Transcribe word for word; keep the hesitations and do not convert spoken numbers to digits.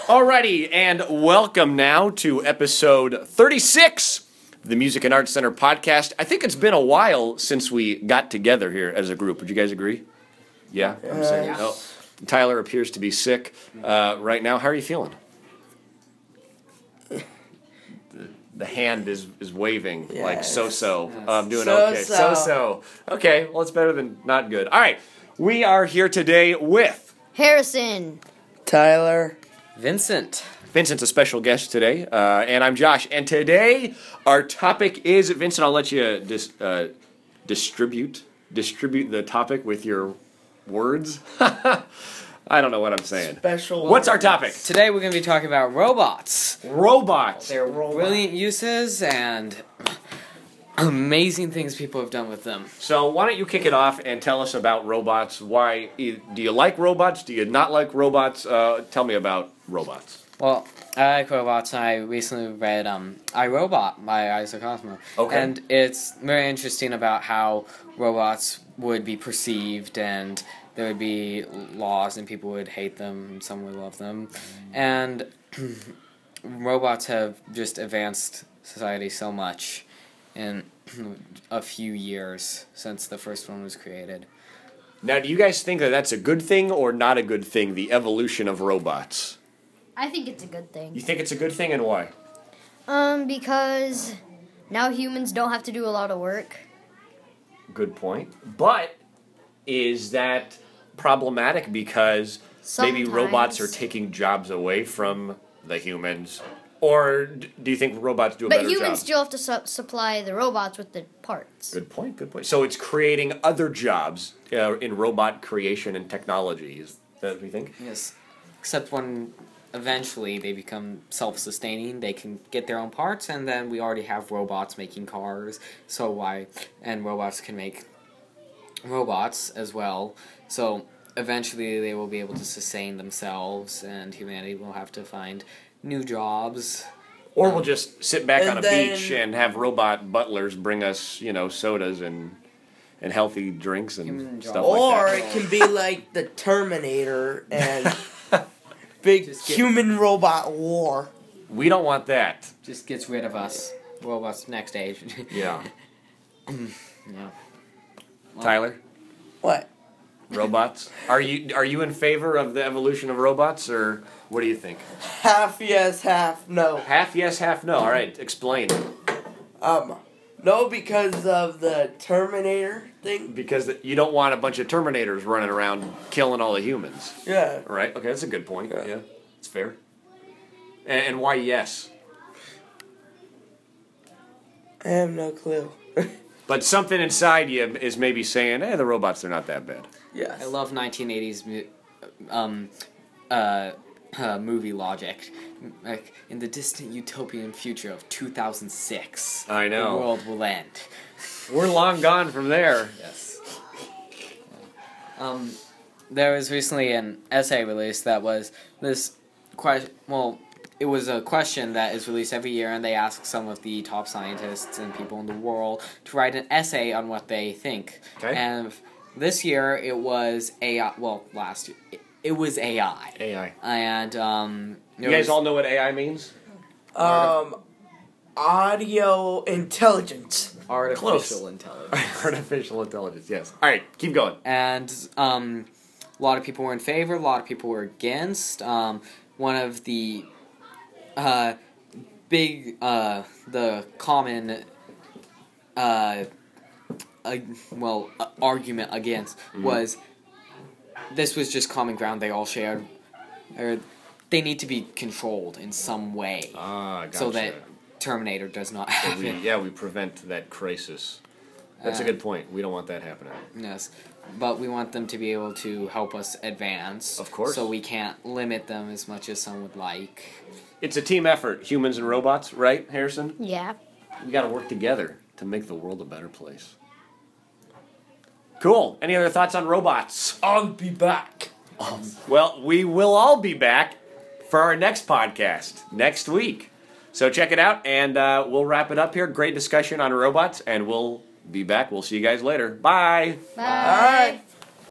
Alrighty, and welcome now to episode thirty-six of the Music and Arts Center podcast. I think it's been a while since we got together here as a group. Would you guys agree? Yeah? I'm saying, yeah. oh, Tyler appears to be sick uh, right now. How are you feeling? The, the hand is, is waving Yes. like so-so. Yes. Uh, I'm doing So-so. okay. So-so. Okay, well, it's better than not good. All right, we are here today with... Harrison. Tyler. Vincent. Vincent's a special guest today, uh, and I'm Josh. And today, our topic is... Vincent, I'll let you dis, uh, distribute distribute the topic with your words. I don't know what I'm saying. Special. What's our topic? Today we're going to be talking about robots. Robots. Their Robot. brilliant uses and amazing things people have done with them. So why don't you kick it off and tell us about robots? Why do you like robots? Do you not like robots? Uh, tell me about robots. Well, I like robots. I recently read um, I, Robot by Isaac Asimov. Okay. And it's very interesting about how robots would be perceived, and there would be laws and people would hate them and some would love them. And robots have just advanced society so much in a few years since the first one was created. Now, do you guys think that that's a good thing or not a good thing, the evolution of robots? I think it's a good thing. You think it's a good thing, and why? Um, because now humans don't have to do a lot of work. Good point. But is that problematic because maybe robots are Sometimes. taking jobs away from the humans? Or d- do you think robots do a But better humans job? still have to su- supply the robots with the parts. Good point, good point. So it's creating other jobs uh, in robot creation and technology. Is that what you think? Yes. Except when eventually they become self-sustaining, they can get their own parts, and then we already have robots making cars, so why... And robots can make robots as well, so eventually they will be able to sustain themselves, and humanity will have to find new jobs. Or we'll just sit back And on a then- beach and have robot butlers bring us, you know, sodas and and healthy drinks and Human stuff jobs. Or like it can be like the Terminator and big Just get- human robot war. that. We don't want that. Just gets rid of us. Robots next age. Yeah. Yeah. Tyler? What? Robots? Are you are you in favor of the evolution of robots, or what do you think? Half yes, half no. Half yes, half no. All right, explain. Um, no, because of the Terminator thing. Because you don't want a bunch of Terminators running around killing all the humans, Yeah. right? Okay, that's a good point. Yeah. Yeah, it's fair. And, and why yes? I have no clue. But something inside you is maybe saying, "Hey, the robots, they're not that bad." Yes. I love nineteen eighties mu- um, uh, uh, movie logic. Like, in the distant utopian future of two thousand six, I know. the world will end. We're long gone from there. Yes. Um, there was recently an essay released that was this question. Well, it was a question that is released every year, and they ask some of the top scientists and people in the world to write an essay on what they think. Okay. And this year it was A I. Well, last year it, it was A I. A I. And um, You guys all know what A I means? Um, audio intelligence. artificial Close. intelligence. Artificial intelligence. Yes. All right, keep going. And um, a lot of people were in favor, a lot of people were against. Um, one of the uh, big, uh, the common, uh, uh, well, uh, argument against Mm-hmm. was this was just common ground they all shared. Or they need to be controlled in some way Ah, gotcha. so that Terminator does not So happen. we, yeah, we prevent that crisis. That's a Uh, good point. We don't want that happening. Yes, but we want them to be able to help us advance. Of course. So we can't limit them as much as some would like. It's a team effort, humans and robots, right, Harrison? Yeah. We got to work together to make the world a better place. Cool. Any other thoughts on robots? I'll be back. Well, we will all be back for our next podcast next week. So check it out, and uh, we'll wrap it up here. Great discussion on robots, and we'll be back. We'll see you guys later. Bye. Bye. All right.